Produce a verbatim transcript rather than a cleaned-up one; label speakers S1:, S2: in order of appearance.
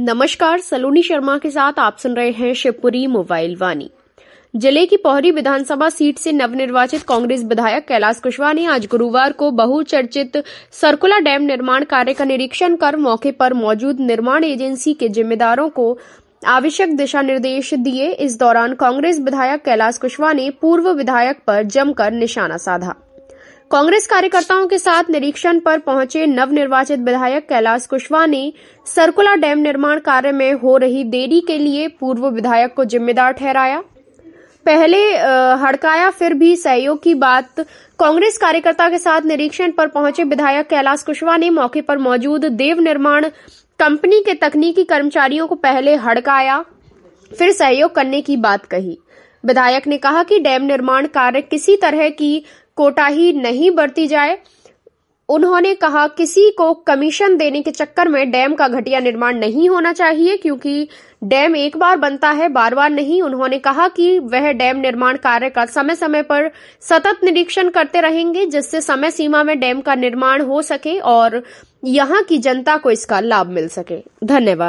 S1: नमस्कार, सलोनी शर्मा के साथ आप सुन रहे हैं शिवपुरी मोबाइल वाणी। जिले की पोहरी विधानसभा सीट से नवनिर्वाचित कांग्रेस विधायक कैलाश कुशवाहा ने आज गुरुवार को बहुचर्चित सरकुला डैम निर्माण कार्य का निरीक्षण कर मौके पर मौजूद निर्माण एजेंसी के जिम्मेदारों को आवश्यक दिशा निर्देश दिए। इस दौरान कांग्रेस विधायक कैलाश कुशवाहा ने पूर्व विधायक पर जमकर निशाना साधा। कांग्रेस कार्यकर्ताओं के साथ निरीक्षण पर पहुंचे नवनिर्वाचित विधायक कैलाश कुशवाहा ने सरकुला डैम निर्माण कार्य में हो रही देरी के लिए पूर्व विधायक को जिम्मेदार ठहराया। पहले हड़काया फिर भी सहयोग की बात। कांग्रेस कार्यकर्ता के साथ निरीक्षण पर पहुंचे विधायक कैलाश कुशवाहा ने मौके पर मौजूद देव निर्माण कंपनी के तकनीकी कर्मचारियों को पहले हड़काया फिर सहयोग करने की बात कही। विधायक ने कहा कि डैम निर्माण कार्य किसी तरह की कोताही नहीं बरती जाए। उन्होंने कहा किसी को कमीशन देने के चक्कर में डैम का घटिया निर्माण नहीं होना चाहिए, क्योंकि डैम एक बार बनता है, बार बार नहीं। उन्होंने कहा कि वह डैम निर्माण कार्य का समय समय पर सतत निरीक्षण करते रहेंगे, जिससे समय सीमा में डैम का निर्माण हो सके और यहां की जनता को इसका लाभ मिल सके। धन्यवाद।